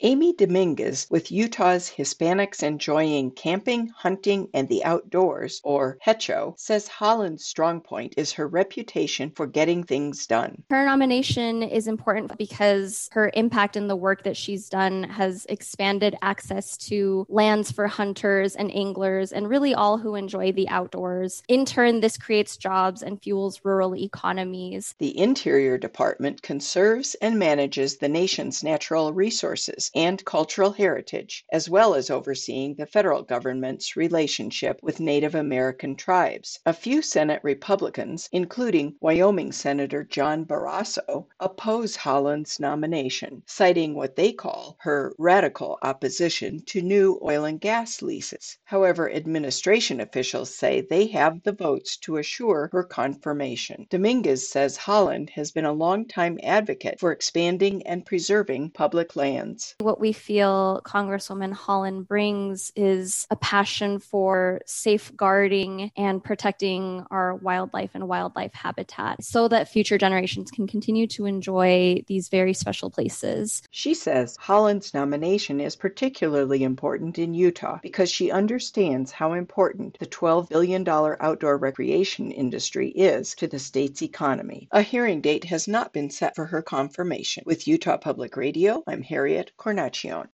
Amy Dominguez with Utah's Hispanics Enjoying Camping, Hunting, and the Outdoors, or HECHO, says Holland's strong point is her reputation for getting things done. Her nomination is important because her impact in the work that she's done has expanded access to lands for hunters and anglers and really all who enjoy the outdoors. In turn, this creates jobs and fuels rural economies. The Interior Department conserves and manages the nation's natural resources and cultural heritage, as well as overseeing the federal government's relationship with Native American tribes. A few Senate Republicans, including Wyoming Senator John Barrasso, oppose Holland's nomination, citing what they call her radical opposition to new oil and gas leases. However, administration officials say they have the votes to assure her confirmation. Dominguez says Holland has been a longtime advocate for expanding and preserving public lands. What we feel Congresswoman Holland brings is a passion for safeguarding and protecting our wildlife and wildlife habitat so that future generations can continue to enjoy these very special places. She says Holland's nomination is particularly important in Utah because she understands how important the $12 billion outdoor recreation industry is to the state's economy. A hearing date has not been set for her confirmation. With Utah Public Radio, I'm Harriet Cornacione.